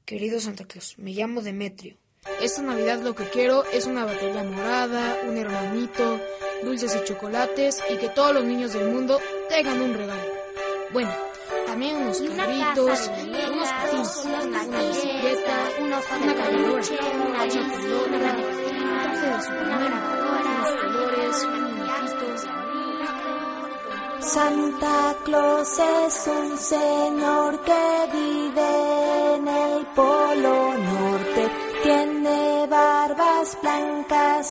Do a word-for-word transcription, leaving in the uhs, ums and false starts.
Querido Santa Claus, me llamo Demetrio. Esta Navidad lo que quiero es una batería morada, un hermanito, dulces y chocolates y que todos los niños del mundo tengan un regalo. Bueno, también unos carritos, unos patines, una bicicleta, una caminadora, una pelota, un traje de Superman, unos colores, un muñequito. Santa Claus es un señor que vive en el Polo Norte.